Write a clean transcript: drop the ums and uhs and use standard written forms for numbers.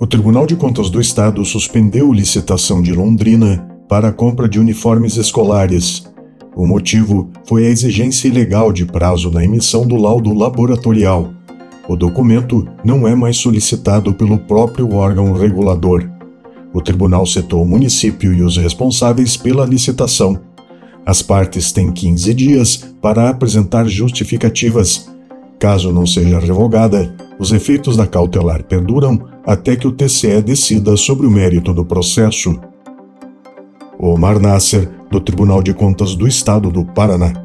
O Tribunal de Contas do Estado suspendeu licitação de Londrina para a compra de uniformes escolares. O motivo foi a exigência ilegal de prazo na emissão do laudo laboratorial. O documento não é mais solicitado pelo próprio órgão regulador. O tribunal citou o município e os responsáveis pela licitação. As partes têm 15 dias para apresentar justificativas. Caso não seja revogada, os efeitos da cautelar perduram até que o TCE decida sobre o mérito do processo. Omar Nasser, do Tribunal de Contas do Estado do Paraná.